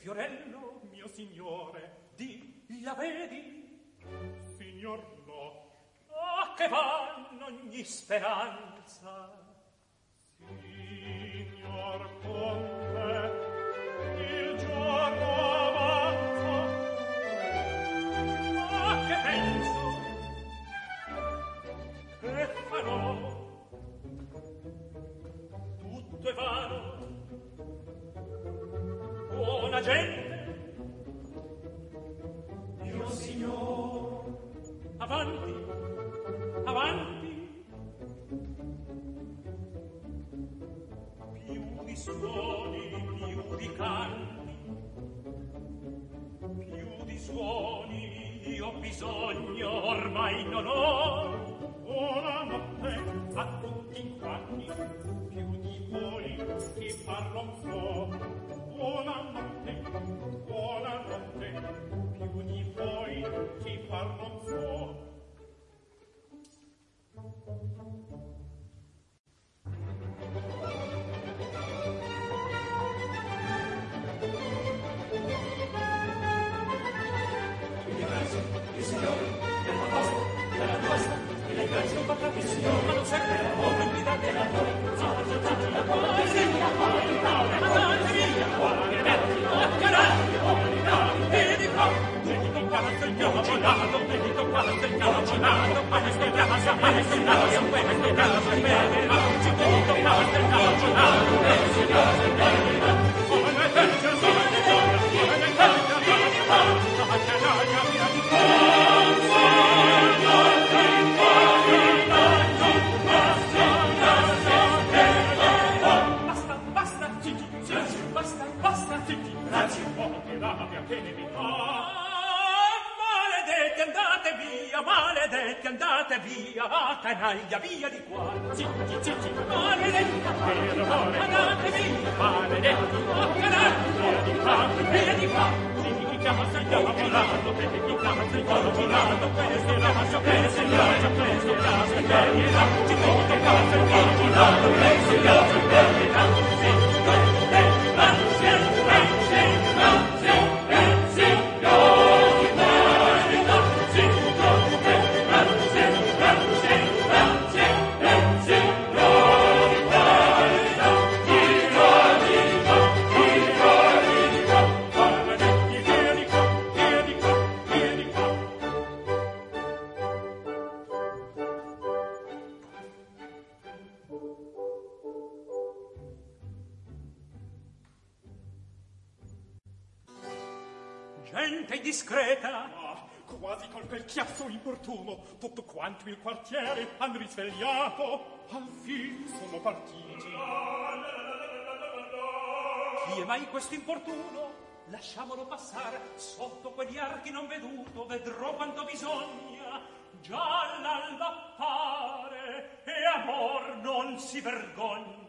fiorello, mio signore, di la vedi? Signor no. A che vanno ogni speranza? Signor Conte, il giorno avanza. A che penso? Che farò? Tutto è vano. Buona gente, mio signor, avanti, avanti. Più di suoni, più di canti, più di suoni io ho bisogno, ormai non ho. Ora notte a tutti i quanti, più di voi che parlon so. Buonanotte, più di voi chi par non so. Il Signore, della nostra, delle grazie non parlate, il Signore, ma non serve la buona guidate la voi. Maledetti, andate via, va canaglia, via di qua. Zitti, zitti, maledetti, andate via, maledetti, va canaglia, via di qua, via di qua. Chi chiama si chiama volando, chi chiama si chiama volando, questo è l'ascia, questo è l'ascia, questo è l'ascia, che là, ci vuole che chiama si chiama volando, questo è l'ascia, che gente indiscreta, quasi col bel chiasso importuno, tutto quanto il quartiere han risvegliato, al fin sono partiti. Chi è mai questo importuno? Lasciamolo passare, sotto quegli archi non veduto, vedrò quanto bisogna. Già l'alba appare, e amor non si vergogna.